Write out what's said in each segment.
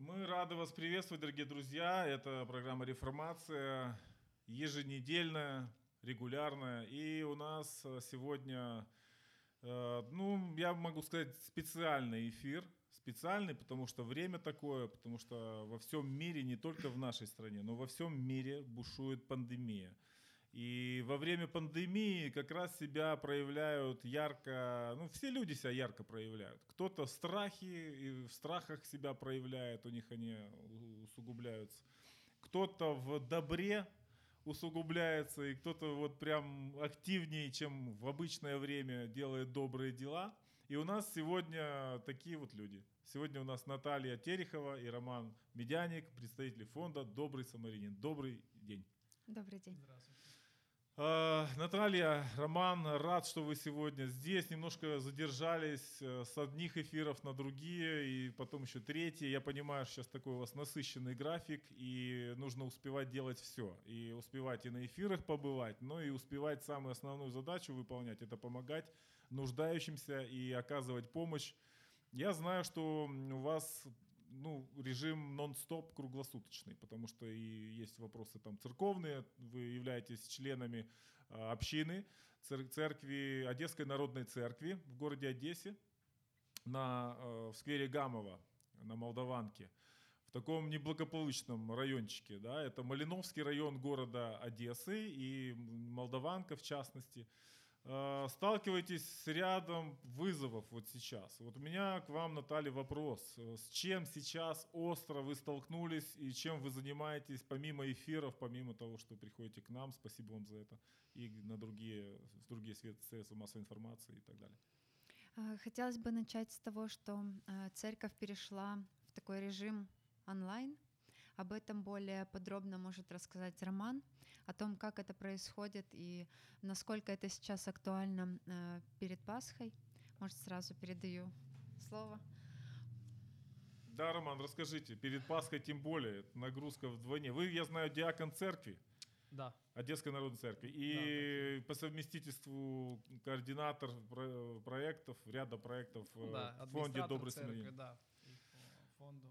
Мы рады вас приветствовать, дорогие друзья. Это программа «Реформация», еженедельная, регулярная. И у нас сегодня, я могу сказать, специальный эфир. Специальный, потому что время такое, потому что во всем мире, не только в нашей стране, но во всем мире бушует пандемия. И во время пандемии как раз себя проявляют ярко, все люди себя ярко проявляют. Кто-то в страхе, и в страхах себя проявляет, у них они усугубляются. Кто-то в добре усугубляется, и кто-то вот прям активнее, чем в обычное время делает добрые дела. И у нас сегодня такие вот люди. Сегодня у нас Наталья Терехова и Роман Медяник, представители фонда «Добрый самарянин». Добрый день. Добрый день. Здравствуйте. Наталья, Роман, рад, что вы сегодня здесь. Немножко задержались с одних эфиров на другие, и потом еще третьи. Я понимаю, что сейчас такой у вас насыщенный график, и нужно успевать делать все. И успевать и на эфирах побывать, но и успевать самую основную задачу выполнять. Это помогать нуждающимся и оказывать помощь. Я знаю, что у вас режим нон-стоп круглосуточный, потому что и есть вопросы там церковные, вы являетесь членами общины церкви, Одесской народной церкви в городе Одессе, в сквере Гамова, на Молдаванке, в таком неблагополучном райончике, да, это Малиновский район города Одессы и Молдаванка в частности. Сталкиваетесь с рядом вызовов вот сейчас. Вот у меня к вам, Наталья, вопрос. С чем сейчас остро вы столкнулись и чем вы занимаетесь помимо эфиров, помимо того, что приходите к нам, спасибо вам за это, и в другие средства массовой информации и так далее? Хотелось бы начать с того, что церковь перешла в такой режим онлайн. Об этом более подробно может рассказать Роман, о том, как это происходит и насколько это сейчас актуально перед Пасхой. Может, сразу передаю слово. Да, Роман, расскажите. Перед Пасхой тем более, нагрузка вдвойне. Вы, я знаю, диакон церкви. Да. Одесской народной церкви. И по совместительству координатор ряда проектов в фонде «Добрый самарянин». Да, и по фонду.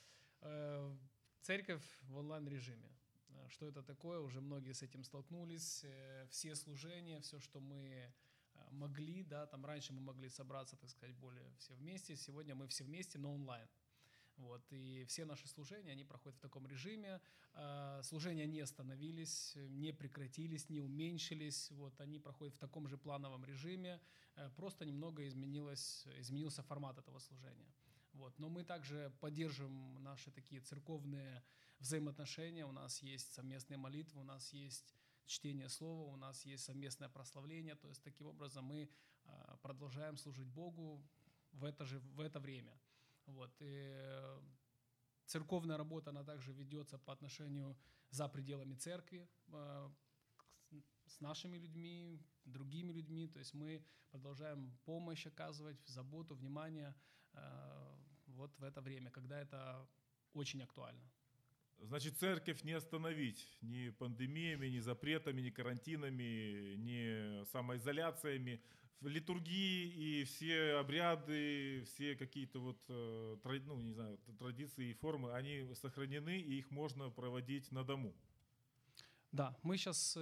Церковь в онлайн-режиме. Что это такое? Уже многие с этим столкнулись. Все служения, все, что мы могли, да, там раньше мы могли собраться, так сказать, более все вместе. Сегодня мы все вместе, но онлайн. Вот, и все наши служения, они проходят в таком режиме. Служения не остановились, не прекратились, не уменьшились. Вот, они проходят в таком же плановом режиме. Просто немного изменился формат этого служения. Вот. Но мы также поддерживаем наши такие церковные взаимоотношения. У нас есть совместные молитвы, у нас есть чтение слова, у нас есть совместное прославление. То есть таким образом мы продолжаем служить Богу в это время. Вот. И церковная работа, она также ведется по отношению за пределами церкви, с нашими людьми, другими людьми. То есть мы продолжаем помощь оказывать, заботу, внимание вот в это время, когда это очень актуально. Значит, церковь не остановить ни пандемиями, ни запретами, ни карантинами, ни самоизоляциями. В литургии и все обряды, все какие-то традиции и формы, они сохранены, и их можно проводить на дому. Да, мы сейчас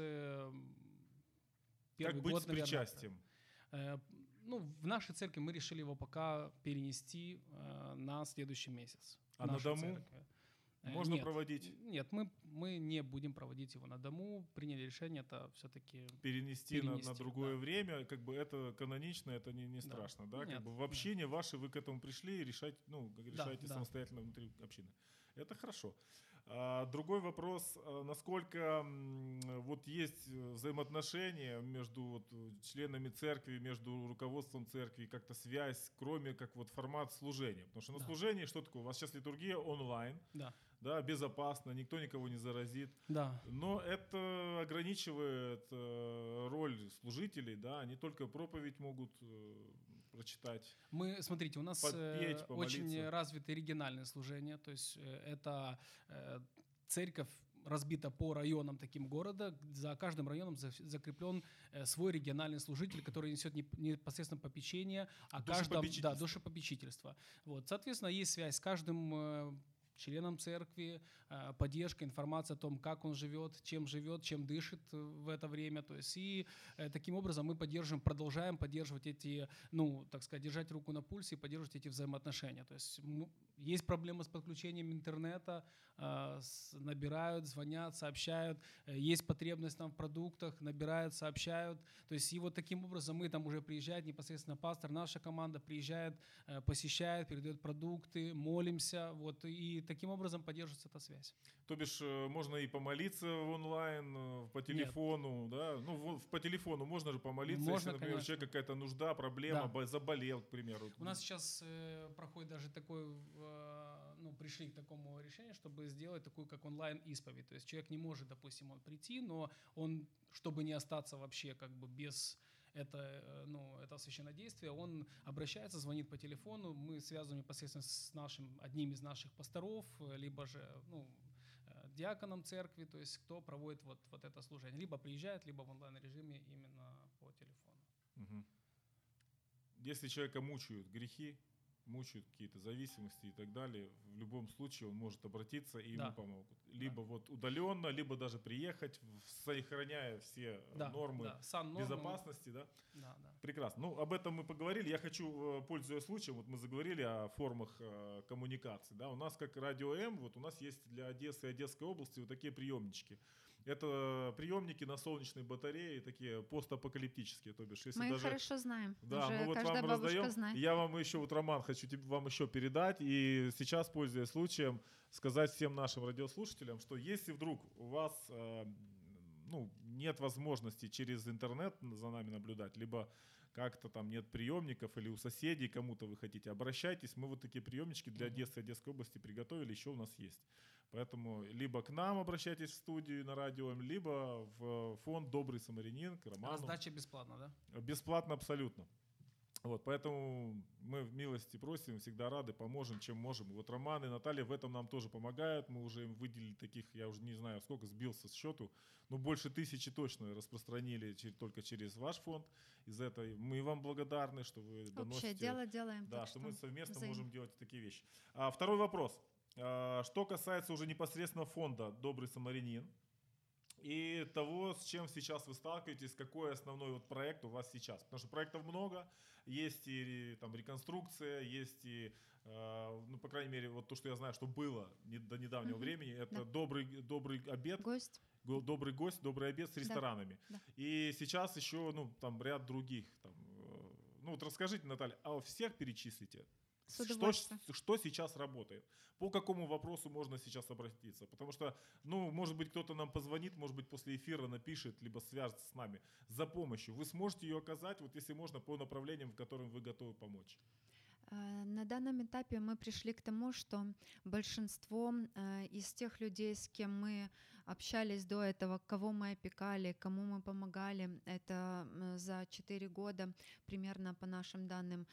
как быть с причастием? В нашей церкви мы решили его пока перенести на следующий месяц. А на дому? Можно проводить? Нет, мы не будем проводить его на дому. Приняли решение это все-таки перенести на другое время. Как бы это канонично, это не страшно, да? Нет, как бы в общине ваши вы к этому пришли и решаете самостоятельно внутри общины. Это хорошо. Другой вопрос, насколько вот есть взаимоотношения между членами церкви, между руководством церкви, как-то связь, кроме как вот формат служения. Потому что на служении что такое? У вас сейчас литургия онлайн, да, безопасно, никто никого не заразит. Да. Но это ограничивает роль служителей, да, они только проповедь могут прочитать. Смотрите, у нас попеть, очень развитое региональное служение, то есть это церковь разбита по районам таким города, за каждым районом закреплен свой региональный служитель, который несет непосредственно попечение о каждом, душепопечительство. Вот, соответственно, есть связь с каждым членам церкви, поддержка, информация о том, как он живет, чем дышит в это время. То есть и таким образом мы продолжаем поддерживать эти, так сказать, держать руку на пульсе и поддерживать эти взаимоотношения. То есть есть проблемы с подключением интернета, набирают, звонят, сообщают, есть потребность там в продуктах, набирают, сообщают. То есть и вот таким образом мы там уже приезжает непосредственно пастор, наша команда приезжает, посещает, передает продукты, молимся, вот, и таким образом поддерживается эта связь. То бишь можно и помолиться онлайн, по телефону, да? Ну, по телефону можно же помолиться, можно, если, например, у конечно. человека какая-то нужда, проблема, Да. заболел, к примеру. У нас сейчас проходит даже такой, пришли к такому решению, чтобы сделать такую, как онлайн-исповедь. То есть человек не может, допустим, он прийти, но он, чтобы не остаться вообще как бы без это священнодействие, он обращается, звонит по телефону, мы связываем непосредственно с одним из наших пасторов, либо же, диаконом церкви, то есть кто проводит вот это служение. Либо приезжает, либо в онлайн-режиме именно по телефону. Угу. Если человека мучают грехи, мучают какие-то зависимости и так далее, в любом случае он может обратиться и ему помогут. Либо вот удаленно, либо даже приехать, сохраняя все нормы безопасности. Да? Да. Прекрасно. Ну, об этом мы поговорили. Я хочу, пользуясь случаем, вот мы заговорили о формах коммуникации. Да? У нас, как Радио М, вот у нас есть для Одессы и Одесской области вот такие приемнички. Это приемники на солнечной батарее, такие постапокалиптические, то бишь. Мы их хорошо знаем. Да, уже мы вот каждая вам бабушка раздаем. знает. Я вам еще, вот, Роман, хочу вам еще передать. И сейчас, пользуясь случаем, сказать всем нашим радиослушателям, что если вдруг у вас нет возможности через интернет за нами наблюдать, либо как-то там нет приемников, или у соседей кому-то вы хотите, обращайтесь. Мы вот такие приемнички для Одессы и Одесской области приготовили, еще у нас есть. Поэтому либо к нам обращайтесь в студию на радио, либо в фонд «Добрый самарянин» к Роману. Раздача бесплатно, да? Бесплатно абсолютно. Вот, поэтому мы в милости просим, всегда рады, поможем, чем можем. Вот Роман и Наталья в этом нам тоже помогают. Мы уже им выделили таких, я уже не знаю, сколько, сбился с счету, но больше 1000 точно распространили только через ваш фонд. Из-за этого мы вам благодарны, что вы доносите. Общее дело делаем. Да, что мы совместно можем делать такие вещи. Второй вопрос. Что касается уже непосредственно фонда «Добрый самарянин» и того, с чем сейчас вы сталкиваетесь, какой основной вот проект у вас сейчас. Потому что проектов много, есть и там реконструкция, есть и, по крайней мере, вот то, что я знаю, что было до недавнего времени, это добрый обед. Гость. Добрый гость, добрый обед с ресторанами. Да. И сейчас еще там ряд других. Вот расскажите, Наталья, а всех перечислите? Что сейчас работает? По какому вопросу можно сейчас обратиться? Потому что, может быть, кто-то нам позвонит, может быть, после эфира напишет, либо свяжется с нами за помощью. Вы сможете ее оказать, вот если можно, по направлениям, в которым вы готовы помочь? На данном этапе мы пришли к тому, что большинство из тех людей, с кем мы общались до этого, кого мы опекали, кому мы помогали, это за 4 года примерно, по нашим данным,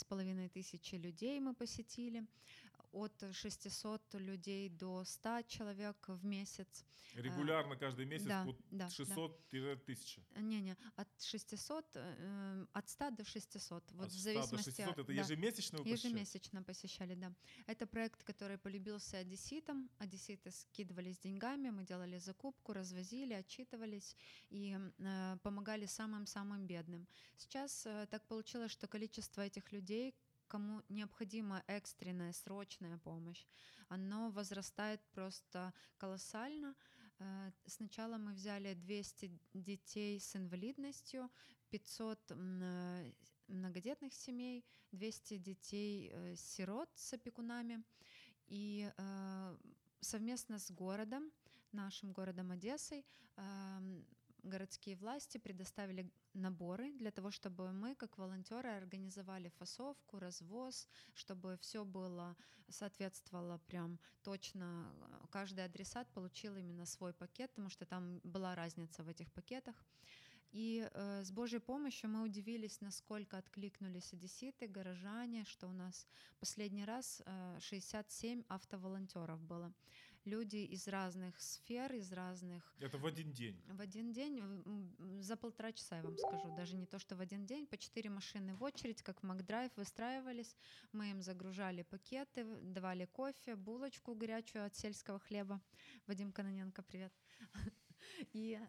3500 людей мы посетили, от 600 людей до 100 человек в месяц. Регулярно каждый месяц да, 600-1000? Не, от 600, от 100 до 600. Вот от 100 в зависимости до 600 это ежемесячно вы посещали? Ежемесячно посещали, да. Это проект, который полюбился одесситам. Одесситы скидывались деньгами, мы делали закупку, развозили, отчитывались и помогали самым-самым бедным. Сейчас так получилось, что количество этих людей, кому необходима экстренная, срочная помощь, оно возрастает просто колоссально. Сначала мы взяли 200 детей с инвалидностью, 500 многодетных семей, 200 детей-сирот с опекунами. И совместно с городом, нашим городом Одессой, городские власти предоставили наборы для того, чтобы мы, как волонтеры, организовали фасовку, развоз, чтобы все было, соответствовало прям точно. Каждый адресат получил именно свой пакет, потому что там была разница в этих пакетах. И с Божьей помощью мы удивились, насколько откликнулись одесситы, горожане, что у нас последний раз 67 автоволонтеров было. люди из разных сфер, из разных... Это в один день? В один день, за 1,5 часа, я вам скажу, даже не то, что в один день, по 4 машины в очередь, как в Макдрайв, выстраивались, мы им загружали пакеты, давали кофе, булочку горячую от сельского хлеба. Вадим Кононенко, привет. И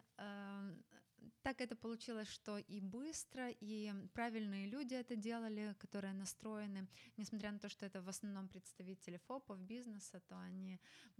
так это получилось, что и быстро, и правильные люди это делали, которые настроены. Несмотря на то, что это в основном представители ФОПов, бизнеса, то они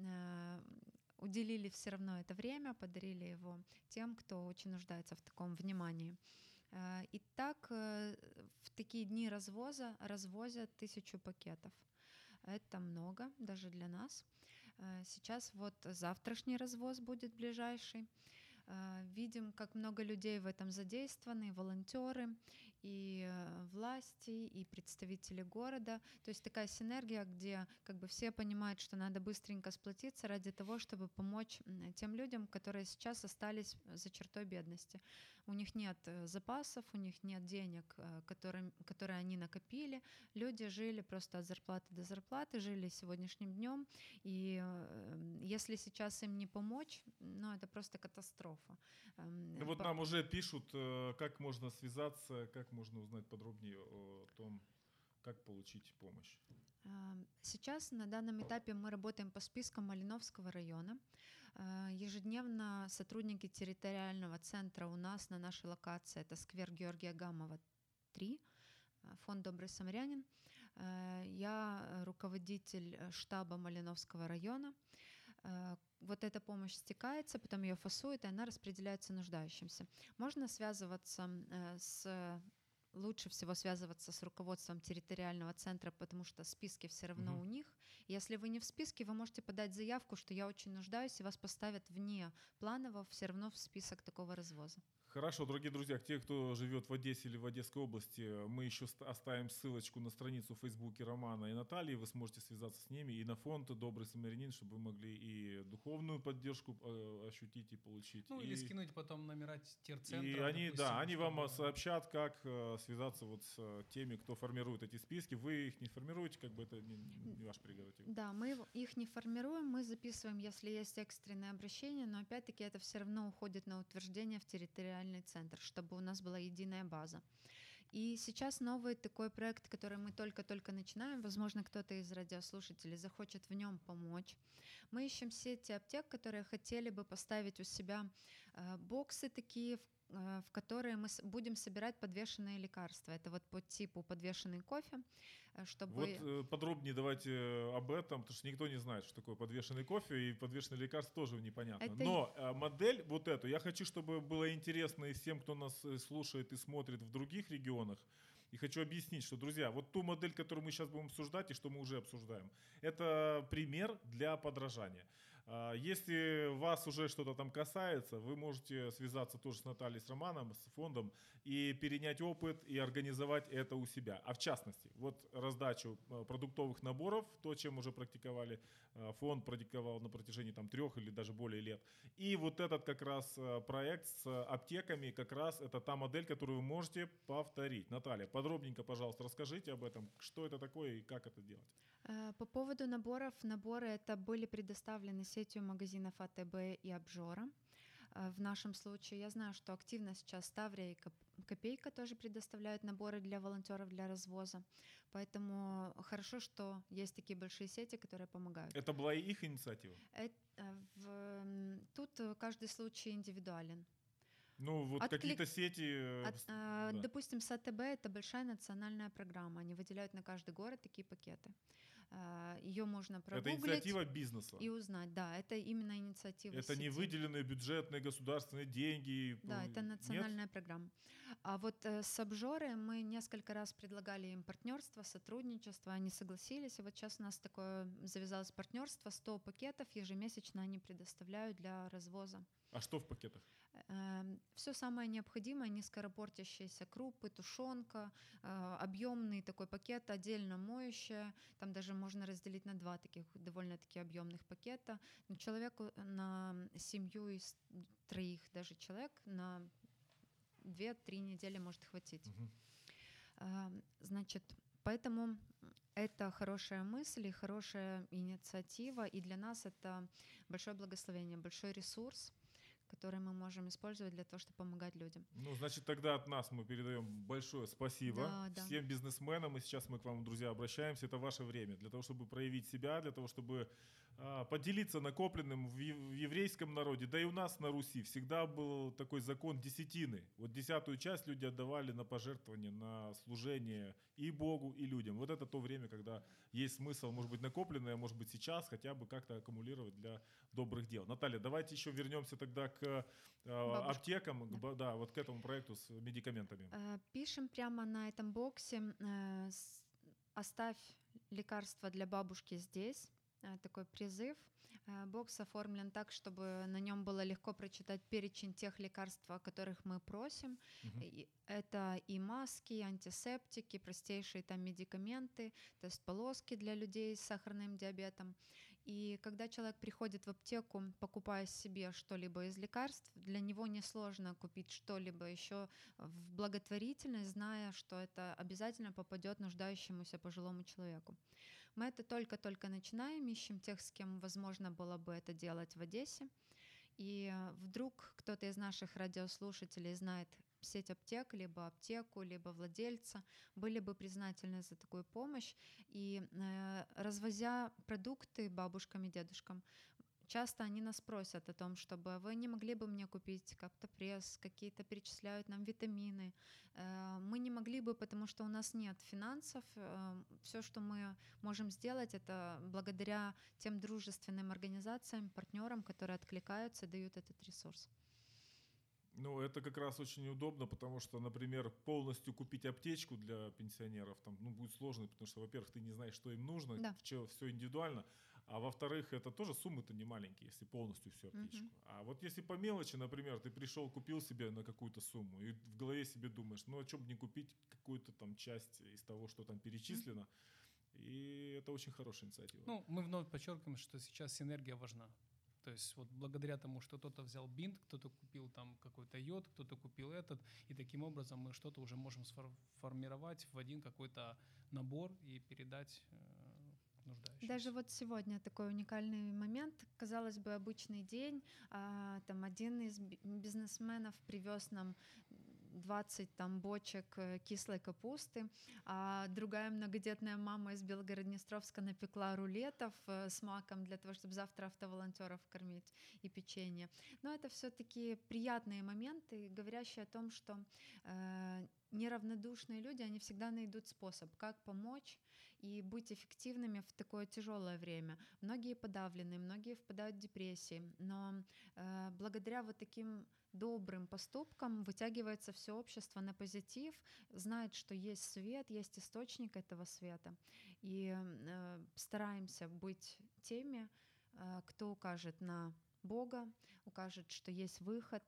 уделили все равно это время, подарили его тем, кто очень нуждается в таком внимании. И так в такие дни развозят 1000 пакетов. Это много даже для нас. Сейчас вот завтрашний развоз будет ближайший. Видим, как много людей в этом задействованы, и волонтеры, и власти, и представители города. То есть такая синергия, где как бы все понимают, что надо быстренько сплотиться ради того, чтобы помочь тем людям, которые сейчас остались за чертой бедности. У них нет запасов, у них нет денег, которые они накопили. Люди жили просто от зарплаты до зарплаты, жили сегодняшним днем. И если сейчас им не помочь, это просто катастрофа. Вот нам уже пишут, как можно связаться, как можно узнать подробнее о том, как получить помощь. Сейчас на данном этапе мы работаем по спискам Малиновского района. Ежедневно сотрудники территориального центра у нас на нашей локации, это сквер Георгия Гамова, 3, фонд «Добрый самарянин». Я руководитель штаба Малиновского района. Вот эта помощь стекается, потом ее фасуют, и она распределяется нуждающимся. Можно связываться лучше всего связываться с руководством территориального центра, потому что списки все равно у них. Если вы не в списке, вы можете подать заявку, что я очень нуждаюсь, и вас поставят вне планового все равно в список такого развоза. Хорошо, дорогие друзья, те, кто живет в Одессе или в Одесской области, мы еще оставим ссылочку на страницу в Фейсбуке Романа и Натальи, вы сможете связаться с ними и на фонд «Добрый самарянин», чтобы вы могли и духовную поддержку ощутить и получить. Или скинуть потом номера терцентра. И они, допустим, они вам сообщат, как связаться вот с теми, кто формирует эти списки. Вы их не формируете, как бы это не ваш прерогатив. Да, мы их не формируем, мы записываем, если есть экстренное обращение, но опять-таки это все равно уходит на утверждение в территориальный центр, чтобы у нас была единая база. И сейчас новый такой проект, который мы только-только начинаем, возможно, кто-то из радиослушателей захочет в нем помочь. Мы ищем сети аптек, которые хотели бы поставить у себя боксы такие, в которые мы будем собирать подвешенные лекарства. Это вот по типу подвешенный кофе, чтобы... Вот подробнее давайте об этом, потому что никто не знает, что такое подвешенный кофе, и подвешенные лекарства тоже непонятно. Но модель вот эту, я хочу, чтобы было интересно и всем, кто нас слушает и смотрит в других регионах. И хочу объяснить, что, друзья, вот ту модель, которую мы сейчас будем обсуждать и что мы уже обсуждаем, это пример для подражания. Если вас уже что-то там касается, вы можете связаться тоже с Натальей, с Романом, с фондом и перенять опыт и организовать это у себя. А в частности, вот раздачу продуктовых наборов, то, чем уже практиковали, фонд практиковал на протяжении 3 или даже более лет. И вот этот как раз проект с аптеками, как раз это та модель, которую вы можете повторить. Наталья, подробненько, пожалуйста, расскажите об этом, что это такое и как это делать. По поводу наборов, наборы это были предоставлены сетью магазинов АТБ и Обжора. В нашем случае я знаю, что активно сейчас Таврия и Копейка тоже предоставляют наборы для волонтеров для развоза. Поэтому хорошо, что есть такие большие сети, которые помогают. Это была и их инициатива? Тут каждый случай индивидуален. Ну, вот какие-то сети... Да. Допустим, с АТБ это большая национальная программа. Они выделяют на каждый город такие пакеты. Ее можно прогуглить. Это инициатива бизнеса. И узнать, да, это именно инициатива Это сети. не выделенные бюджетные государственные деньги. Да, это национальная программа. А вот с Обжорой мы несколько раз предлагали им партнерство, сотрудничество, они согласились. И вот сейчас у нас такое завязалось партнерство, 100 пакетов ежемесячно они предоставляют для развоза. А что в пакетах? Все самое необходимое, низкоропортящиеся крупы, тушенка, объемный такой пакет, отдельно моющее. Там даже можно разделить на 2 таких довольно-таки объемных пакета. Человеку на семью из 3 даже человек на 2-3 недели может хватить. Значит, поэтому Это хорошая мысль и хорошая инициатива, и для нас это большое благословение, большой ресурс, который мы можем использовать для того, чтобы помогать людям. Ну, значит, тогда от нас мы передаем большое спасибо Да. всем бизнесменам, и сейчас мы к вам, друзья, обращаемся. Это ваше время для того, чтобы проявить себя, для того, чтобы поделиться накопленным в еврейском народе, да и у нас на Руси всегда был такой закон десятины. Вот 10-ю часть люди отдавали на пожертвование, на служение и Богу, и людям. Вот это то время, когда есть смысл, может быть, накопленное, может быть, сейчас хотя бы как-то аккумулировать для добрых дел. Наталья, давайте еще вернемся тогда к аптекам, да, вот к этому проекту с медикаментами. Пишем прямо на этом боксе «Оставь лекарства для бабушки здесь». Такой призыв. Бокс оформлен так, чтобы на нем было легко прочитать перечень тех лекарств, о которых мы просим. Это и маски, и антисептики, простейшие там медикаменты, тест-полоски для людей с сахарным диабетом. И когда человек приходит в аптеку, покупая себе что-либо из лекарств, для него несложно купить что-либо еще в благотворительность, зная, что это обязательно попадет нуждающемуся пожилому человеку. Мы это только-только начинаем, ищем тех, с кем возможно было бы это делать в Одессе. И вдруг кто-то из наших радиослушателей знает сеть аптек, либо аптеку, либо владельца, были бы признательны за такую помощь. И развозя продукты бабушкам и дедушкам, часто они нас просят о том, чтобы вы не могли бы мне купить каптопресс, какие-то перечисляют нам витамины. Мы не могли бы, потому что у нас нет финансов. Все, что мы можем сделать, это благодаря тем дружественным организациям, партнерам, которые откликаются и дают этот ресурс. Ну, это как раз очень удобно, потому что, например, полностью купить аптечку для пенсионеров там, будет сложно, потому что, во-первых, ты не знаешь, что им нужно, Да. все индивидуально, а во-вторых, это тоже суммы-то не маленькие, если полностью всю аптечку. А вот если по мелочи, например, ты пришел, купил себе на какую-то сумму, и в голове себе думаешь, ну, а что бы не купить какую-то там часть из того, что там перечислено, и это очень хорошая инициатива. Ну, мы вновь подчеркиваем, что сейчас синергия важна. То есть вот благодаря тому, что кто-то взял бинт, кто-то купил там какой-то йод, кто-то купил этот, и таким образом мы что-то уже можем сформировать в один какой-то набор и передать нуждающимся. Даже вот сегодня такой уникальный момент. Казалось бы, обычный день. Там один из бизнесменов привез нам 20 там, бочек кислой капусты, а другая многодетная мама из Белгород-Днестровска напекла рулетов с маком для того, чтобы завтра автоволонтеров кормить, и печенье. Но это все-таки приятные моменты, говорящие о том, что неравнодушные люди, они всегда найдут способ, как помочь и быть эффективными в такое тяжелое время. Многие подавлены, многие впадают в депрессии, но благодаря вот таким добрым поступкам вытягивается все общество на позитив, знает, что есть свет, есть источник этого света. И стараемся быть теми, кто укажет на Бога, укажет, что есть выход.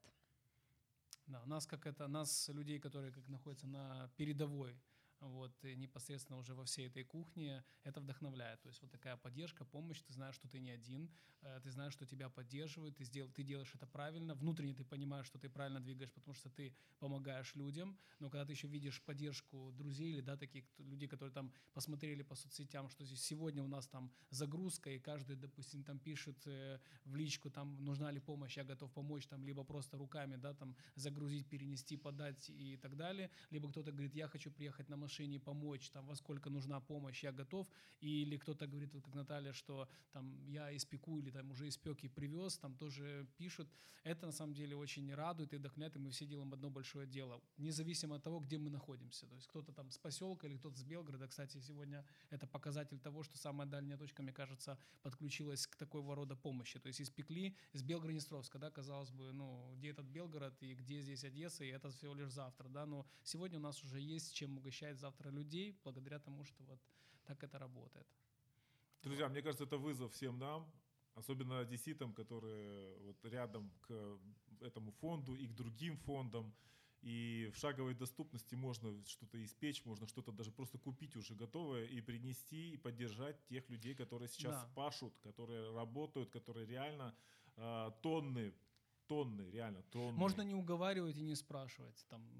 Да, нас, людей, которые как находятся на передовой, вот, и непосредственно уже во всей этой кухне, это вдохновляет. То есть вот такая поддержка, помощь, ты знаешь, что ты не один, ты знаешь, что тебя поддерживают, ты делаешь это правильно, внутренне ты понимаешь, что ты правильно двигаешь, потому что ты помогаешь людям, но когда ты еще видишь поддержку друзей или, да, таких людей, которые там посмотрели по соцсетям, что здесь сегодня у нас там загрузка, и каждый, допустим, там пишет в личку, там, нужна ли помощь, я готов помочь, там, либо просто руками, да, там, загрузить, перенести, подать и так далее, либо кто-то говорит, я хочу приехать на машине, помочь, там, во сколько нужна помощь, я готов, или кто-то говорит, вот как Наталья, что там я испеку или там уже испек и привез, там тоже пишут. Это на самом деле очень радует и вдохновляет, и мы все делаем одно большое дело, независимо от того, где мы находимся. То есть кто-то там с поселка или кто-то с Белгорода. Кстати, сегодня это показатель того, что самая дальняя точка, мне кажется, подключилась к такого рода помощи. То есть испекли из Белгород-Днестровска, да, казалось бы, ну, где этот Белгород и где здесь Одесса, и это всего лишь завтра, да, но сегодня у нас уже есть чем угощать завтра людей, благодаря тому, что вот так это работает. Друзья, мне кажется, это вызов всем нам, особенно одесситам, которые вот рядом к этому фонду и к другим фондам. И в шаговой доступности можно что-то испечь, можно что-то даже просто купить уже готовое и принести, и поддержать тех людей, которые сейчас пашут, которые работают, которые реально тонны, реально тонны. Можно не уговаривать и не спрашивать. Там,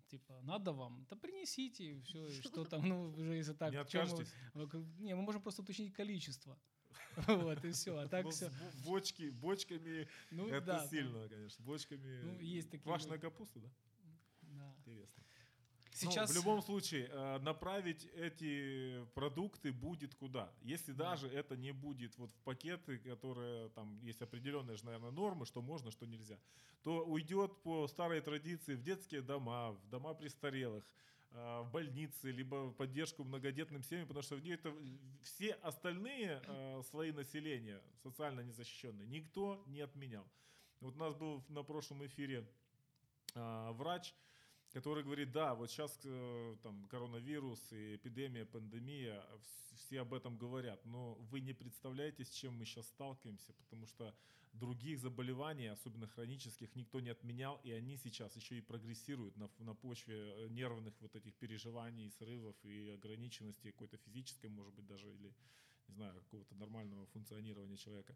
типа, надо вам? Да принесите, все, что там, ну, уже если так. Не откажетесь? Не, мы можем просто уточнить количество. Вот, и все, а так Ну, все. бочками Ну, это да, сильно, конечно. Бочками. Ну, есть такие Квашеная люди. капуста, да? Да. Интересно. Сейчас... Ну, в любом случае, направить эти продукты будет куда. Если даже это не будет вот в пакеты, которые там есть определенные же, наверное, нормы, что можно, что нельзя, то уйдет по старой традиции в детские дома, в дома престарелых, в больницы, либо в поддержку многодетным семьям, потому что в ней это все остальные слои населения, социально незащищенные, никто не отменял. Вот у нас был на прошлом эфире врач, который говорит, да, вот сейчас там коронавирус и эпидемия, пандемия, все об этом говорят, но вы не представляете, с чем мы сейчас сталкиваемся, потому что других заболеваний, особенно хронических, никто не отменял, и они сейчас еще и прогрессируют на почве нервных вот этих переживаний, срывов и ограниченности какой-то физической, может быть, даже, или, не знаю, какого-то нормального функционирования человека.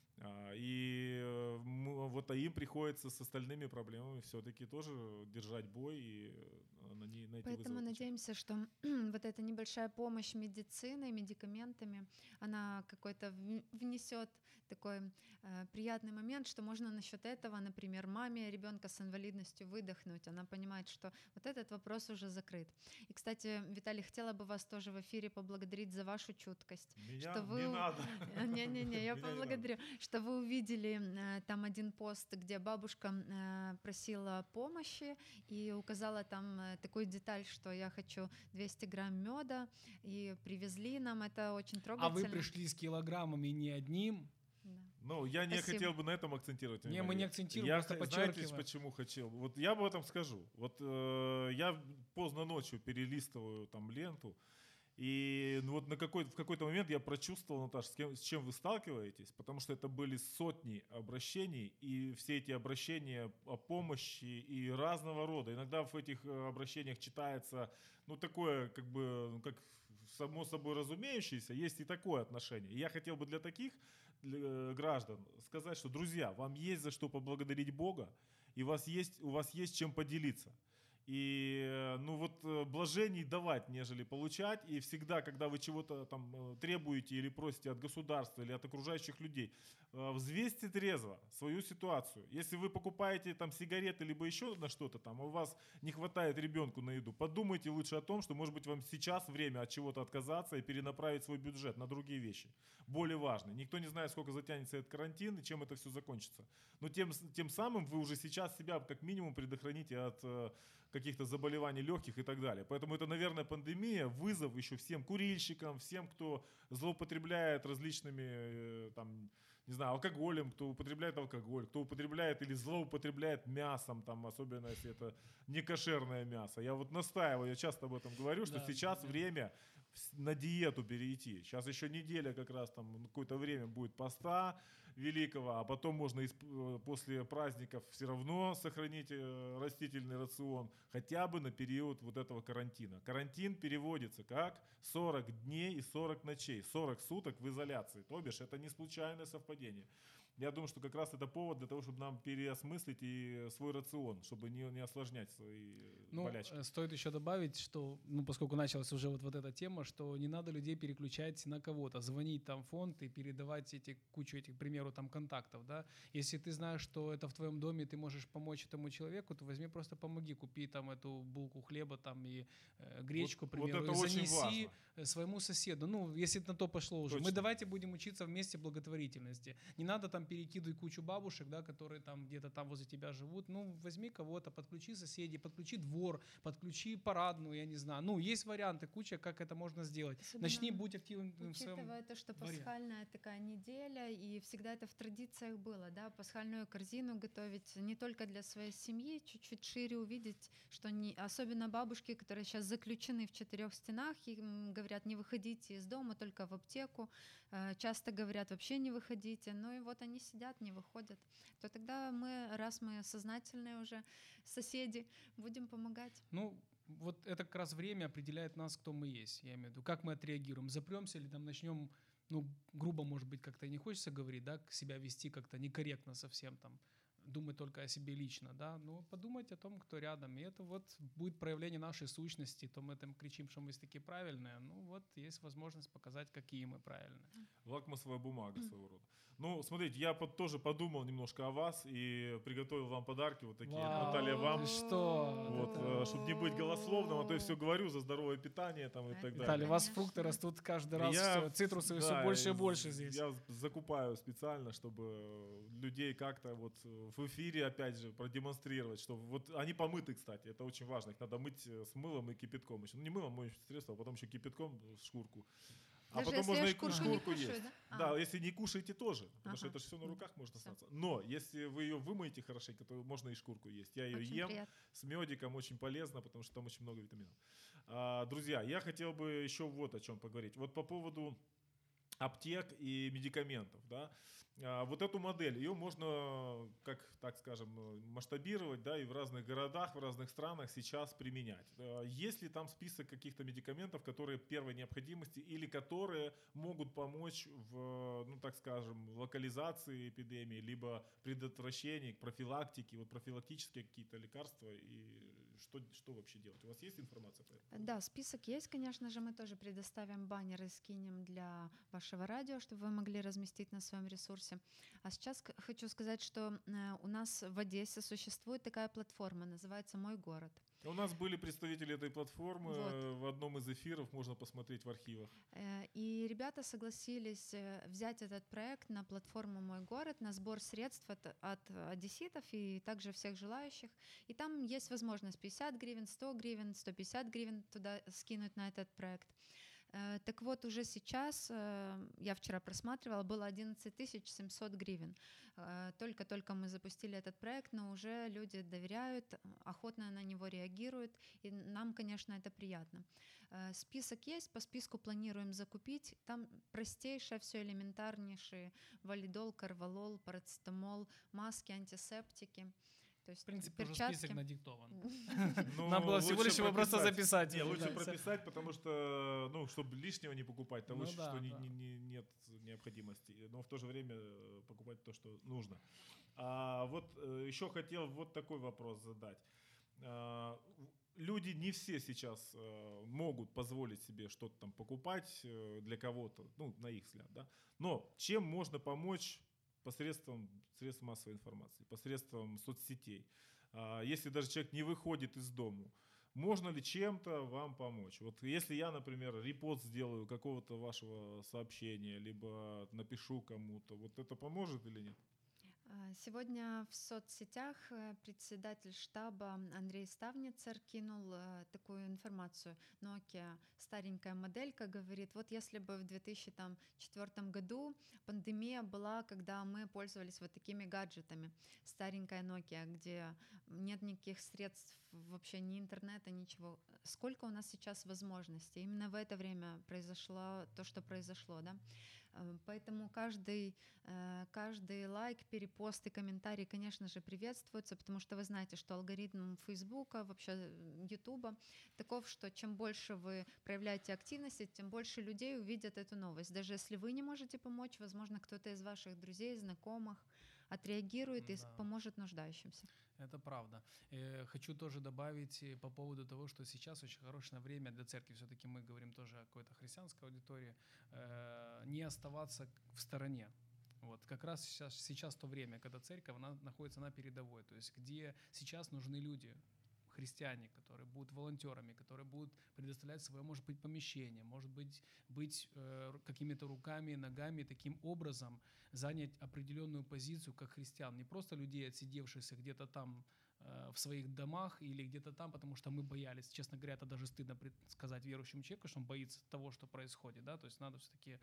И вот им приходится с остальными проблемами все-таки тоже держать бой и на эти Поэтому вызовы. надеемся, что вот эта небольшая помощь медициной, медикаментами, она какой-то внесет такой приятный момент, что можно насчет этого, например, маме ребенка с инвалидностью выдохнуть. Она понимает, что вот этот вопрос уже закрыт. И, кстати, Виталий, хотела бы вас тоже в эфире поблагодарить за вашу чуткость. Меня что вы... не надо. Не-не-не, я поблагодарю, что вы увидели там один пост, где бабушка просила помощи и указала там такую деталь, что я хочу 200 грамм меда, и привезли нам, это очень А трогательно. вы пришли с килограммами не одним. Да. Ну, я не Спасибо. хотел бы на этом акцентировать. Не, мы не акцентируем, я, просто знаете, подчеркиваем. почему хотел? Вот я об этом скажу. Вот я поздно ночью перелистываю там ленту, и вот в какой-то момент я прочувствовал, Наташа, с чем вы сталкиваетесь, потому что это были сотни обращений, и все эти обращения о помощи и разного рода. Иногда в этих обращениях читается, ну, такое, как бы, ну, как само собой разумеющееся, есть и такое отношение. И я хотел бы для таких граждан сказать, что, друзья, вам есть за что поблагодарить Бога, и у вас есть чем поделиться. И, ну вот, блажений давать, нежели получать. И всегда, когда вы чего-то там требуете или просите от государства или от окружающих людей, взвесьте трезво свою ситуацию. Если вы покупаете там сигареты либо еще на что-то там, а у вас не хватает ребенку на еду, подумайте лучше о том, что, может быть, вам сейчас время от чего-то отказаться и перенаправить свой бюджет на другие вещи, более важные. Никто не знает, сколько затянется этот карантин и чем это все закончится. Но тем самым вы уже сейчас себя как минимум предохраните от каких-то заболеваний легких и так далее. Поэтому это, наверное, пандемия, вызов еще всем курильщикам, всем, кто злоупотребляет различными, там, не знаю, алкоголем, кто употребляет алкоголь, кто употребляет или злоупотребляет мясом, там, особенно если это не кошерное мясо. Я вот настаиваю, я часто об этом говорю, что сейчас время на диету перейти. Сейчас еще неделя как раз там какое-то время будет поста великого, а потом можно после праздников все равно сохранить растительный рацион хотя бы на период вот этого карантина. Карантин переводится как 40 дней и 40 ночей, 40 суток в изоляции. То бишь это не случайное совпадение. Я думаю, что как раз это повод для того, чтобы нам переосмыслить и свой рацион, чтобы не осложнять свои болячки. Стоит еще добавить, что, поскольку началась уже вот эта тема, что не надо людей переключать на кого-то, звонить там в фонд и передавать кучу этих, к примеру, там контактов, да. Если ты знаешь, что это в твоем доме, ты можешь помочь этому человеку, то возьми, просто помоги, купи там эту булку хлеба там и гречку, к примеру, вот это и занеси очень важно. своему соседу. Если на то пошло уже. Точно. Мы давайте будем учиться вместе благотворительности. Не надо там перекидывай кучу бабушек, да, которые там где-то там возле тебя живут. Возьми кого-то, подключи соседей, подключи двор, подключи парадную, я не знаю. Есть варианты, куча, как это можно сделать. Особенно Начни будь активным в своем учитывая то, что дворе. пасхальная такая неделя, и всегда это в традициях было, да, пасхальную корзину готовить не только для своей семьи, чуть-чуть шире увидеть, что особенно бабушки, которые сейчас заключены в 4 стенах, им говорят, не выходите из дома, только в аптеку, часто говорят, вообще не выходите, и вот они сидят, не выходят, то тогда раз мы сознательные уже соседи, будем помогать. Вот это как раз время определяет нас, кто мы есть, я имею в виду, как мы отреагируем, запремся или там начнем, грубо, может быть, как-то не хочется говорить, да, себя вести как-то некорректно совсем там, думать только о себе лично, да, но подумать о том, кто рядом. И это вот будет проявление нашей сущности. То мы там кричим, что мы такие правильные, ну вот есть возможность показать, какие мы правильные. Лакмусовая бумага своего рода. Ну, смотрите, я тоже подумал немножко о вас и приготовил вам подарки вот такие. Вау, Наталья, вам. ты что? Вот, чтобы не быть голословным, а то я все говорю за здоровое питание там, и так далее. Виталий, у вас Конечно. фрукты растут каждый раз, Я, цитрусовые да, все больше и больше здесь. Я закупаю специально, чтобы людей как-то вот в эфире, опять же, продемонстрировать, что вот они помыты, кстати, это очень важно, их надо мыть с мылом и кипятком еще. Ну, не мылом, моющим средством, а потом еще кипятком в шкурку. А Даже потом если можно я и шкурку не шкурку кушаю, есть. да? Да, если не кушаете тоже, потому что Ага. это же все на руках может Всё. остаться. Но если вы ее вымоете хорошенько, то можно и шкурку есть. Я ее Очень ем приятно. с медиком, очень полезно, потому что там очень много витаминов. Друзья, я хотел бы еще вот о чем поговорить. Вот по поводу аптек и медикаментов, да. Вот эту модель, ее можно, как так скажем, масштабировать, да, и в разных городах, в разных странах сейчас применять. Есть ли там список каких-то медикаментов, которые первой необходимости или которые могут помочь в, ну так скажем, локализации эпидемии, либо предотвращении, профилактике, вот профилактические какие-то лекарства и что вообще делать? У вас есть информация по этому? Да, список есть, конечно же, мы тоже предоставим баннеры, скинем для вашего радио, чтобы вы могли разместить на своем ресурсе. А сейчас хочу сказать, что у нас в Одессе существует такая платформа, называется «Мой город». У нас были представители этой платформы Вот. в одном из эфиров, можно посмотреть в архивах. И ребята согласились взять этот проект на платформу «Мой город», на сбор средств от одесситов и также всех желающих. И там есть возможность 50 гривен, 100 гривен, 150 гривен туда скинуть на этот проект. Так вот, уже сейчас, я вчера просматривала, было 11 700 гривен. Только-только мы запустили этот проект, но уже люди доверяют, охотно на него реагируют, и нам, конечно, это приятно. Список есть, по списку планируем закупить. Там простейшее, все элементарнейшее: валидол, карвалол, парацетамол, маски, антисептики. То есть В принципе, уже перчатки. список надиктован. Ну, Нам было всего лучше лишь его просто прописать. записать. Не, лучше Да, прописать, потому что, ну, чтобы лишнего не покупать, то Ну лучше, да, что да. нет необходимости. Но в то же время покупать то, что нужно. Вот еще хотел вот такой вопрос задать. Люди не все сейчас могут позволить себе что-то там покупать для кого-то, ну, на их взгляд, да. Но чем можно помочь посредством средств массовой информации, посредством соцсетей? Если даже человек не выходит из дому, можно ли чем-то вам помочь? Вот если я, например, репост сделаю какого-то вашего сообщения, либо напишу кому-то, вот это поможет или нет? Сегодня в соцсетях председатель штаба Андрей Ставницер кинул такую информацию. Nokia, старенькая моделька, говорит, вот если бы в 2004 году пандемия была, когда мы пользовались вот такими гаджетами, старенькая Nokia, где нет никаких средств, вообще ни интернета, ничего. Сколько у нас сейчас возможностей? Именно в это время произошло то, что произошло, да? Поэтому каждый лайк, перепост и комментарий, конечно же, приветствуется, потому что вы знаете, что алгоритм Фейсбука, вообще Ютуба таков, что чем больше вы проявляете активности, тем больше людей увидят эту новость. Даже если вы не можете помочь, возможно, кто-то из ваших друзей, знакомых отреагирует и Да. поможет нуждающимся. Это правда. Хочу тоже добавить по поводу того, что сейчас очень хорошее время для церкви. Все-таки мы говорим тоже о какой-то христианской аудитории. Не оставаться в стороне. Вот как раз сейчас то время, когда церковь она находится на передовой, то есть где сейчас нужны люди, христиане, которые будут волонтерами, которые будут предоставлять свое, может быть, помещение, может быть какими-то руками, ногами, таким образом занять определенную позицию как христиан, не просто людей, отсидевшихся где-то там в своих домах или где-то там, потому что мы боялись. Честно говоря, это даже стыдно сказать верующему человеку, что он боится того, что происходит, да, то есть надо все-таки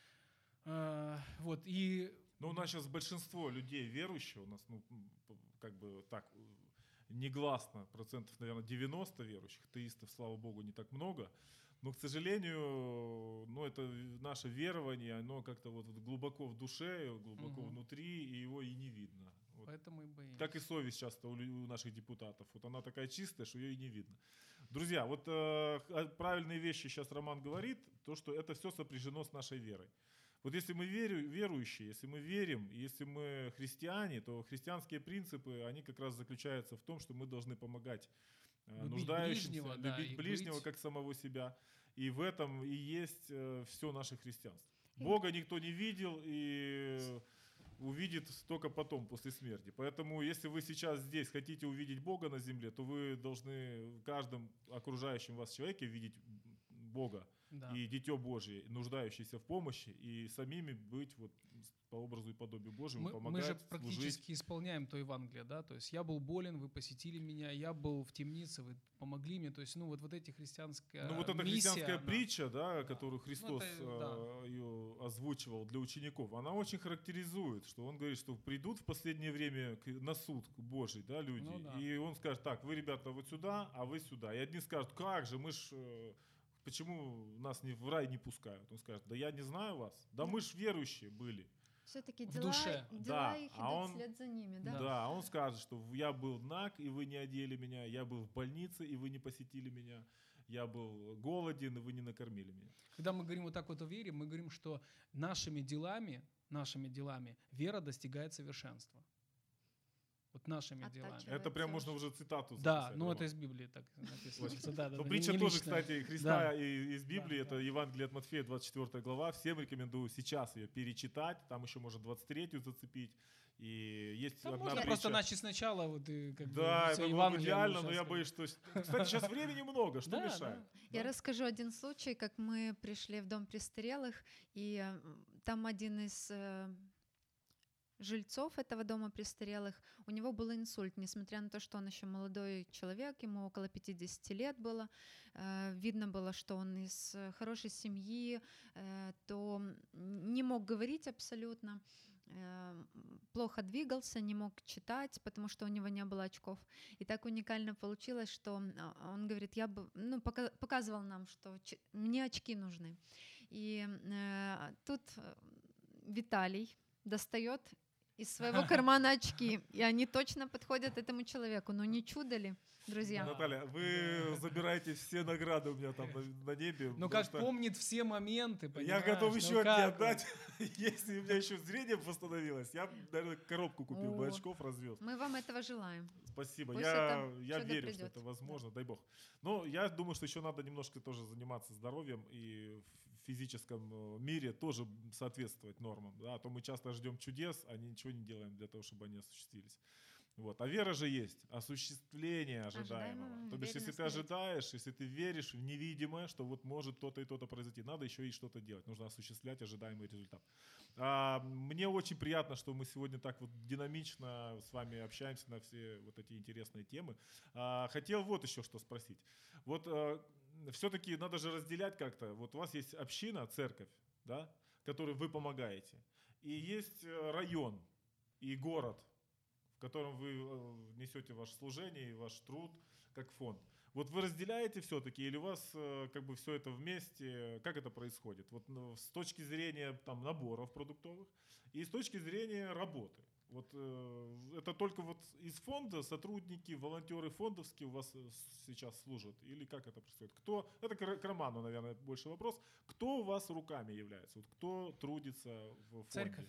вот и... Ну, у нас сейчас большинство людей верующих, у нас, ну, как бы так, негласно, процентов, наверное, 90 верующих, атеистов, слава богу, не так много, но, к сожалению, ну, это наше верование, оно как-то вот глубоко в душе, глубоко внутри, и его и не видно. Вот. Поэтому и боимся. Как и совесть часто у наших депутатов. Вот она такая чистая, что ее и не видно. Друзья, вот правильные вещи сейчас Роман говорит, то, что это все сопряжено с нашей верой. Вот если мы верующие, если мы верим, если мы христиане, то христианские принципы, они как раз заключаются в том, что мы должны помогать Любить нуждающимся, ближнего, да, любить и ближнего быть. как самого себя. И в этом и есть все наше христианство. И- Бога никто не видел и увидит только потом, после смерти. Поэтому, если вы сейчас здесь хотите увидеть Бога на земле, то вы должны в каждом окружающем вас человеке видеть Бога Да. и Дитё Божие, нуждающееся в помощи, и самими быть вот по образу и подобию Божьему, Мы помогать, же служить. практически исполняем то Евангелие, да, то есть я был болен, вы посетили меня, я был в темнице, вы помогли мне, то есть, ну, вот эти христианская Ну вот эта миссия, христианская она- притча, да, Да. которую Христос это, ее озвучивал для учеников, она очень характеризует, что он говорит, что придут в последнее время на суд Божий, да, люди, Ну да. и он скажет, так, вы, ребята, вот сюда, а вы сюда. И одни скажут, как же, мы ж, почему нас в рай не пускают? Он скажет, да я не знаю вас, да мы ж верующие были. Все-таки В дела, душе. дела Да, их а идут он- вслед за ними, да? Да, а он скажет, что я был наг, и вы не одели меня, я был в больнице, и вы не посетили меня, я был голоден, и вы не накормили меня. Когда мы говорим вот так вот о вере, мы говорим, что нашими делами вера достигает совершенства. Вот нашими делами. Оттачивается. Это прям можно уже цитату Да, записать, ну Роман. это из Библии так написано. Очень. Да, да, Но да, притча не тоже, лично. кстати, Христа Да. из Библии, Да, это Евангелие от Матфея, 24 глава. Всем рекомендую сейчас ее перечитать, там еще можно 23-ю зацепить. И есть Там одна можно притча. просто начать сначала, вот и как бы Да, всё это было бы Евангелие идеально, но сейчас я как бы. боюсь, что... Кстати, сейчас времени много, что Да, мешает? Я Да? расскажу один случай, как мы пришли в дом престарелых, и там один из жильцов этого дома престарелых, у него был инсульт, несмотря на то, что он еще молодой человек, ему около 50 лет было. Видно было, что он из хорошей семьи, то не мог говорить абсолютно, плохо двигался, не мог читать, потому что у него не было очков. И так уникально получилось, что он говорит, я бы, ну, показывал нам, что мне очки нужны. И тут Виталий достает из своего кармана очки, и они точно подходят этому человеку. Ну не чудо ли, друзья? Да. Наталья, вы Да. забираете все награды у меня там на небе. Ну потому как что помнит все моменты, я понимаешь? готов Ну еще одни как он? отдать. Если у меня еще зрение восстановилось, я, наверное, коробку купил бы О. очков, развез. Мы вам этого желаем. Спасибо. Пусть Я это чудо верю, что придет. это возможно, дай бог. Но я думаю, что еще надо немножко тоже заниматься здоровьем и в физическом мире тоже соответствовать нормам. Да? А то мы часто ждем чудес, а ничего не делаем для того, чтобы они осуществились. Вот. А вера же есть, осуществление ожидаемого. Ожидаемого, То бишь, если уверенность ты в вере. ожидаешь, если ты веришь в невидимое, что вот может то-то и то-то произойти, надо еще и что-то делать. Нужно осуществлять ожидаемый результат. Мне очень приятно, что мы сегодня так вот динамично с вами общаемся на все вот эти интересные темы. Хотел вот еще что спросить. Вот все-таки надо же разделять как-то. Вот у вас есть община, церковь, да, которой вы помогаете. И есть район и город, в котором вы несете ваше служение и ваш труд как фонд. Вот вы разделяете все-таки или у вас как бы все это вместе, как это происходит? Вот с точки зрения там наборов продуктовых и с точки зрения работы. Вот это только вот из фонда сотрудники, волонтеры фондовские у вас сейчас служат? Или как это происходит? Кто, это к Роману, наверное, больше вопрос. Кто у вас руками является? Вот кто трудится в фонде? Церковь.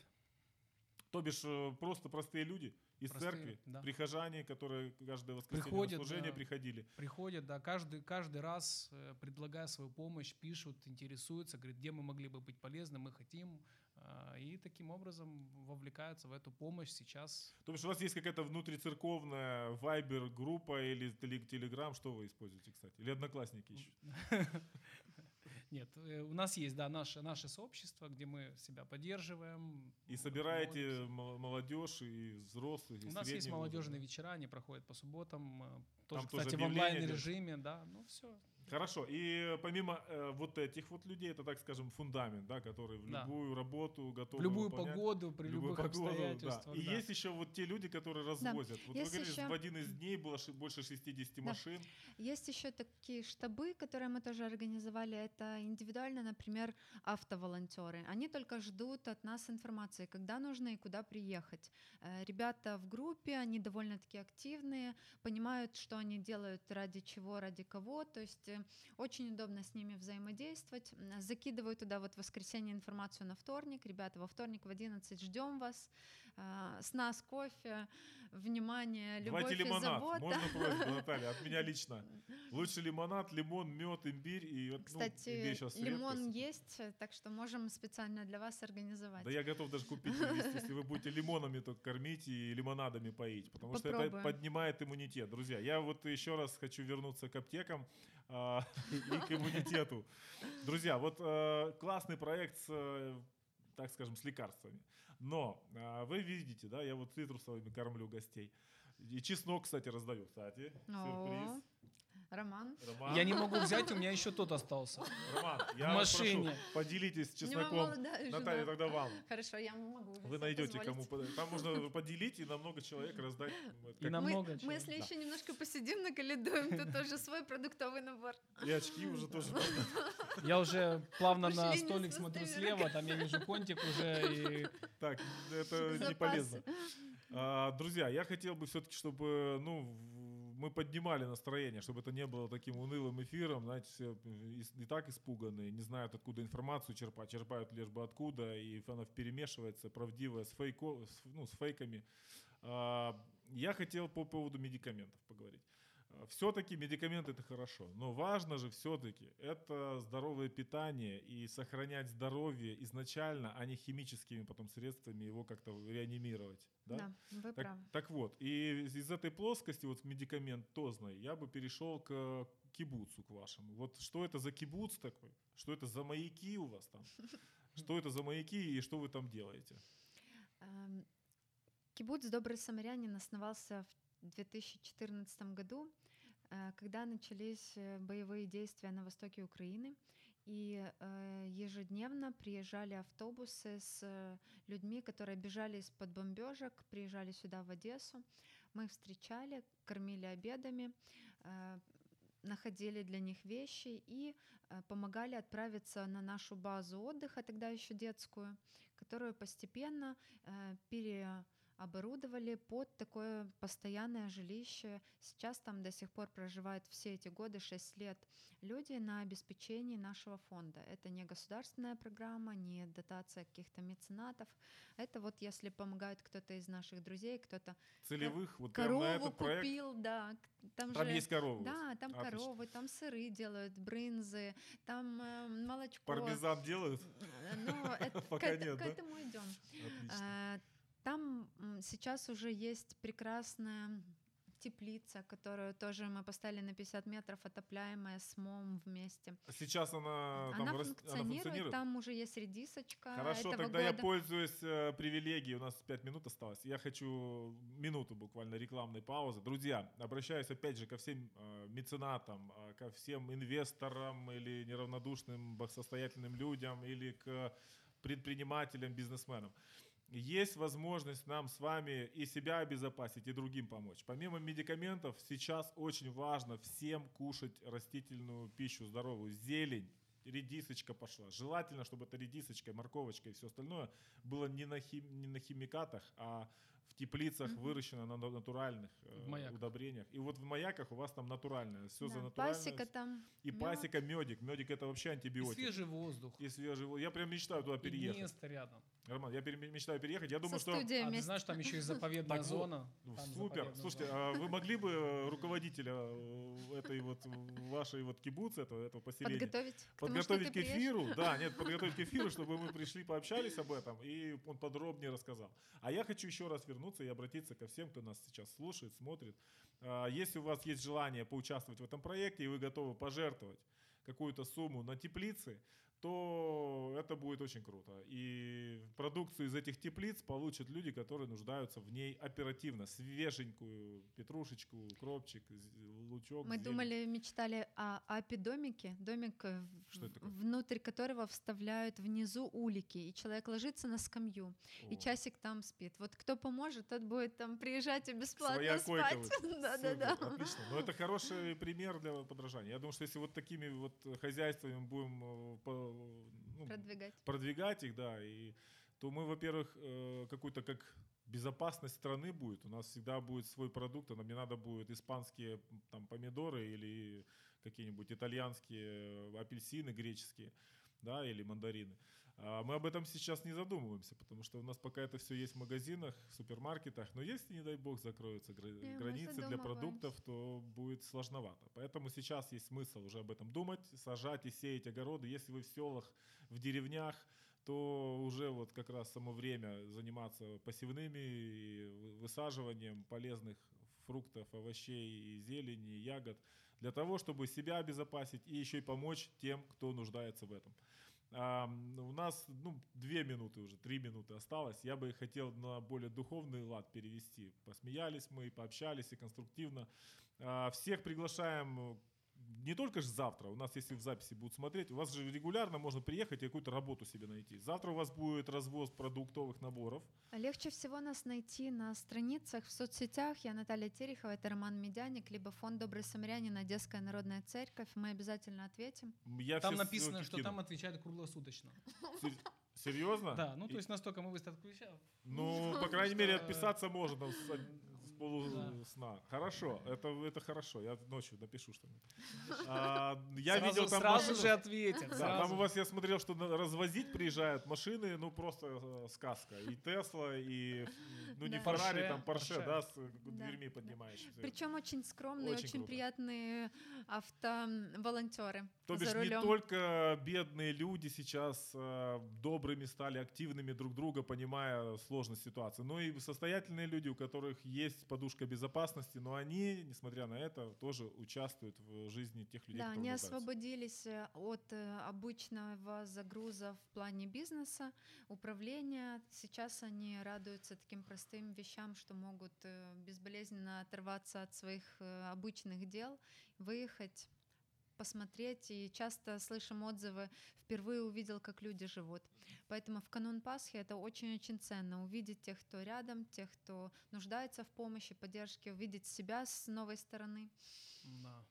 То бишь просто простые люди из Простые, церкви, да. прихожане, которые каждое воскресенье Приходят, на служение да. приходили. Приходят, да, каждый раз, предлагая свою помощь, пишут, интересуются, говорят, где мы могли бы быть полезны, мы хотим. И таким образом вовлекаются в эту помощь сейчас. То бишь у вас есть какая-то внутрицерковная вайбер-группа или телеграм, что вы используете, кстати? Или одноклассники еще? Нет, у нас есть, да, наше сообщество, где мы себя поддерживаем. И собираете молимся. молодежь и взрослых, и У нас есть среднего молодежные возраста. вечера, они проходят по субботам. Тоже, тоже кстати, в объявления онлайн-режиме, да, ну все. Хорошо. И помимо вот этих вот людей, это, так скажем, фундамент, да, который в Да. любую работу готов В любую погоду, при в любую любых погоду, да. обстоятельствах. И да. есть еще вот те люди, которые развозят. Вот вы Есть говорили, еще- в один из дней было больше 60 машин. Есть еще такие штабы, которые мы тоже организовали. Это индивидуально, например, автоволонтеры. Они только ждут от нас информации, когда нужно и куда приехать. Ребята в группе, они довольно-таки активные, понимают, что они делают, ради чего, ради кого. То есть очень удобно с ними взаимодействовать. Закидываю туда вот в воскресенье информацию на вторник. Ребята, во вторник в 11 ждем вас. С нас кофе, внимание, любовь Давайте и лимонад. забота. Можно просьбу, Наталья, от меня лично. Лучше лимонад, лимон, мед, имбирь. И, вот, Кстати, имбирь сейчас лимон редкость. есть, так что можем специально для вас организовать. Да я готов даже купить, если вы будете лимонами только кормить и лимонадами поить, потому что это Попробуем. поднимает иммунитет. Друзья, я вот еще раз хочу вернуться к аптекам и к иммунитету. Друзья, вот классный проект с, так скажем, с лекарствами. Но вы видите, да, я вот цитрусовыми кормлю гостей. И чеснок, кстати, раздаю, кстати. Сюрприз. Роман. Роман, Я не могу взять, у меня еще тот остался. Роман, В я вас прошу, машине. поделитесь У него чесноком. молодая Наталья, жена. тогда вам. Хорошо, я могу уже Вы себе найдете позволить. кому подать. Там можно поделить и на много человек раздать. И на много Мы, чего. если Да. еще немножко посидим, наколедуем, то тоже свой продуктовый набор. И очки уже тоже. Я уже плавно на Пошли столик не с смотрю пустыми слева, там я вижу понтик уже. И Так, это не Запасы. полезно. Друзья, я хотел бы все-таки, чтобы мы поднимали настроение, чтобы это не было таким унылым эфиром. Знаете, все и так испуганные, не знают, откуда информацию черпать. Черпают лишь бы откуда, и она перемешивается, правдивая, с фейками. Я хотел по поводу медикаментов поговорить. Все-таки медикаменты это хорошо, но важно же все-таки это здоровое питание и сохранять здоровье изначально, а не химическими потом средствами его как-то реанимировать. Да? Да, вы Так, правы. так вот, и из этой плоскости вот медикаментозной я бы перешел к кибуцу, к вашему. Вот что это за кибуц такой? Что это за маяки у вас там? Что это за маяки и что вы там делаете? Кибуц «Добрый самарянин» основался в 2014 году, когда начались боевые действия на востоке Украины, и ежедневно приезжали автобусы с людьми, которые бежали из-под бомбежек, приезжали сюда, в Одессу. Мы их встречали, кормили обедами, находили для них вещи и помогали отправиться на нашу базу отдыха, тогда еще детскую, которую постепенно переоборудовали под такое постоянное жилище. Сейчас там до сих пор проживают все эти годы, 6 лет, люди на обеспечении нашего фонда. Это не государственная программа, не дотация каких-то меценатов. Это вот если помогает кто-то из наших друзей, кто-то Целевых, вот прямо на корову этот проект. купил, да. Там же, есть коровы. Да, там Отлично. коровы, там сыры делают, брынзы, там молочко. Пармезан делают? Ну, Пока к нет, да? этому идем. Отлично. Там сейчас уже есть прекрасная теплица, которую тоже мы поставили на 50 метров, отопляемая с МОМ вместе. Сейчас она там Она функционирует? функционирует, там уже есть редисочка Хорошо, этого тогда года. я пользуюсь привилегией, у нас 5 минут осталось. Я хочу минуту буквально рекламной паузы. Друзья, обращаюсь опять же ко всем меценатам, ко всем инвесторам или неравнодушным, состоятельным людям, или к предпринимателям, бизнесменам. Есть возможность нам с вами и себя обезопасить, и другим помочь. Помимо медикаментов, сейчас очень важно всем кушать растительную пищу здоровую, зелень. Редисочка пошла. Желательно, чтобы эта редисочка, морковочка и все остальное было не на химикатах, а в теплицах выращено на натуральных удобрениях. И вот в маяках у вас там натуральное. Все за натуральное. Пасека там. И пасека, медик. Медик это вообще И антибиотик. свежий воздух. И свежий воздух. Я прям мечтаю туда И переехать. место рядом. Роман, я мечтаю переехать. Я думаю, Со что... студией А ты вместе. знаешь, там еще и заповедная Так вот, зона. Там Супер. заповедная Слушайте, зона. а вы могли бы руководителя этой вот вашей вот кибуцы, этого поселения Подготовить к тому, что подготовить ты к приедешь? эфиру? Да, нет, подготовить к эфиру, чтобы мы пришли, пообщались об этом, и он подробнее рассказал. А я хочу еще раз вернуться и обратиться ко всем, кто нас сейчас слушает, смотрит. Если у вас есть желание поучаствовать в этом проекте, и вы готовы пожертвовать какую-то сумму на теплицы, то это будет очень круто. И продукцию из этих теплиц получат люди, которые нуждаются в ней оперативно. Свеженькую петрушечку, укропчик, лучок. Мы зелень. думали, мечтали о апидомике, домик, Что это такое? внутрь которого вставляют внизу улики, и человек ложится на скамью, и О. часик там спит. Вот кто поможет, тот будет там приезжать и бесплатно Своя койка спать. вот. Да-да-да. Супер, отлично. Но это хороший пример для подражания. Я думаю, что если вот такими вот хозяйствами будем продвигать их, да, то мы, во-первых, какую-то как безопасность страны будет. У нас всегда будет свой продукт, а нам не надо будет испанские там помидоры или какие-нибудь итальянские апельсины греческие, да, или мандарины. Мы об этом сейчас не задумываемся, потому что у нас пока это все есть в магазинах, в супермаркетах, но если, не дай бог, закроются границы для продуктов, то будет сложновато. Поэтому сейчас есть смысл уже об этом думать, сажать и сеять огороды. Если вы в селах, в деревнях, то уже вот как раз само время заниматься посевными и высаживанием полезных фруктов, овощей, зелени, ягод, для того, чтобы себя обезопасить и еще и помочь тем, кто нуждается в этом. У нас 2 минуты уже, 3 минуты осталось. Я бы хотел на более духовный лад перевести. Посмеялись мы, пообщались и конструктивно. Всех приглашаем не только же завтра, у нас, если в записи будут смотреть, у вас же регулярно можно приехать и какую-то работу себе найти. Завтра у вас будет развоз продуктовых наборов. Легче всего нас найти на страницах в соцсетях. Я Наталья Терехова, это Роман Медяник, либо фонд «Добрый самарянин», Одесская народная церковь. Мы обязательно ответим. Там написано, что там отвечают круглосуточно. Серьезно? Да, то есть настолько мы быстро отключаем. По крайней мере, отписаться можно с полусна. Хорошо, это хорошо. Я ночью напишу что-нибудь. Я видел там сразу же ответят. Да, там у вас я смотрел, что развозить приезжают машины, просто сказка. И Тесла, и не Феррари, там Порше, да, с дверьми поднимающимися. Причем очень скромные, очень приятные автоволонтеры. То бишь не только бедные люди сейчас добрыми стали, активными друг друга, понимая сложность ситуации, но и состоятельные люди, у которых есть подушка безопасности, но они, несмотря на это, тоже участвуют в жизни тех людей, да, которые они освободились от обычного загруза в плане бизнеса, управления. Сейчас они радуются таким простым вещам, что могут безболезненно оторваться от своих обычных дел, выехать, посмотреть, и часто слышим отзывы: впервые увидел, как люди живут. Поэтому в канун Пасхи это очень-очень ценно — увидеть тех, кто рядом, тех, кто нуждается в помощи, поддержке, увидеть себя с новой стороны. Да.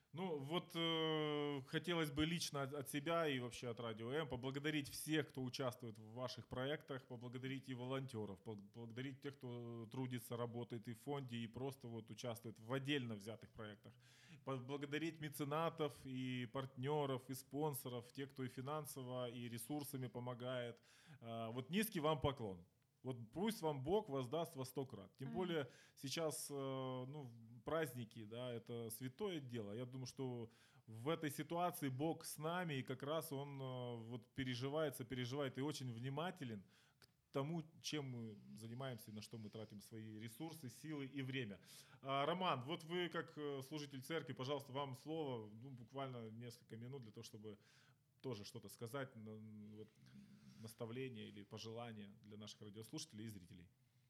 Хотелось бы лично от себя и вообще от Радио М поблагодарить всех, кто участвует в ваших проектах, поблагодарить и волонтеров, поблагодарить тех, кто трудится, работает и в фонде, и просто участвует в отдельно взятых проектах. Поблагодарить меценатов и партнеров, и спонсоров, тех, кто и финансово, и ресурсами помогает. Низкий вам поклон. Пусть вам Бог воздаст во 100 крат. Тем более сейчас праздники, да, это святое дело. Я думаю, что в этой ситуации Бог с нами, и как раз Он переживает и очень внимателен к тому, чем мы занимаемся, на что мы тратим свои ресурсы, силы и время. Роман, вы как служитель церкви, пожалуйста, вам слово, буквально несколько минут для того, чтобы тоже что-то сказать, наставление или пожелание для наших радиослушателей и зрителей.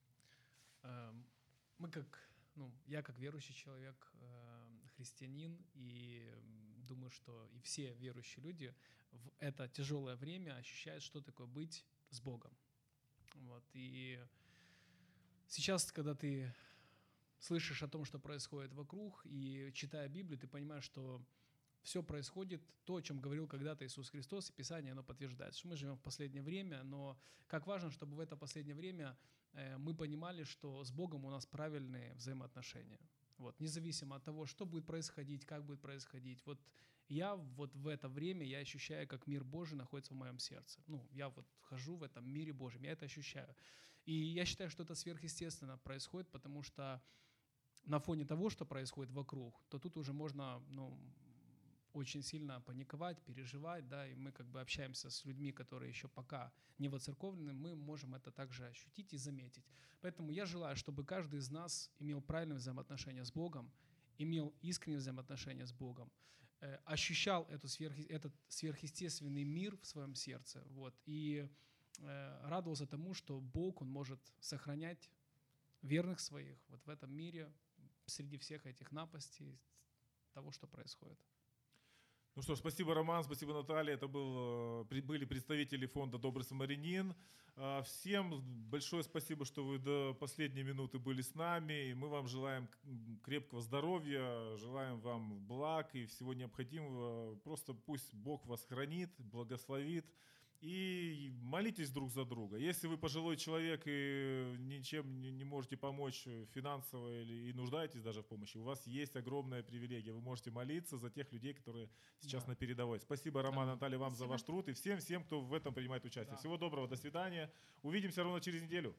Я как верующий человек, христианин, и думаю, что и все верующие люди в это тяжелое время ощущают, что такое быть с Богом. И сейчас, когда ты слышишь о том, что происходит вокруг, и читая Библию, ты понимаешь, что все происходит, то, о чем говорил когда-то Иисус Христос, и Писание, оно подтверждает, что мы живем в последнее время, но как важно, чтобы в это последнее время мы понимали, что с Богом у нас правильные взаимоотношения. Независимо от того, что будет происходить, как будет происходить. Я в это время, я ощущаю, как мир Божий находится в моем сердце. Я хожу в этом мире Божьем, я это ощущаю. И я считаю, что это сверхъестественно происходит, потому что на фоне того, что происходит вокруг, то тут уже можно, очень сильно паниковать, переживать, да, и мы общаемся с людьми, которые еще пока не воцерковлены, мы можем это также ощутить и заметить. Поэтому я желаю, чтобы каждый из нас имел правильные взаимоотношения с Богом, имел искренние взаимоотношения с Богом, ощущал этот сверхъестественный мир в своем сердце, и радовался тому, что Бог, Он может сохранять верных своих в этом мире среди всех этих напастей, того, что происходит. Ну что ж, спасибо, Роман, спасибо, Наталья. Это были представители фонда «Добрый самарянин». Всем большое спасибо, что вы до последней минуты были с нами. И мы вам желаем крепкого здоровья, желаем вам благ и всего необходимого. Просто пусть Бог вас хранит, благословит и молитесь друг за друга. Если вы пожилой человек и ничем не можете помочь финансово и нуждаетесь даже в помощи, у вас есть огромная привилегия. Вы можете молиться за тех людей, которые сейчас на передовой. Спасибо, Роман, Наталья, вам за ваш труд и всем, кто в этом принимает участие. Всего доброго, до свидания. Увидимся ровно через неделю.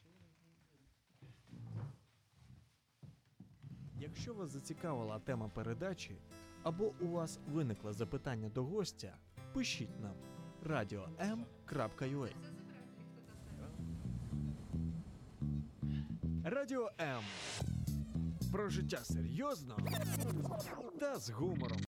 Якщо вас зацікавила тема передачі, або у вас виникло запитання до гостя, пишіть нам radio.m.ua. Радіо М. Про життя серйозно та з гумором.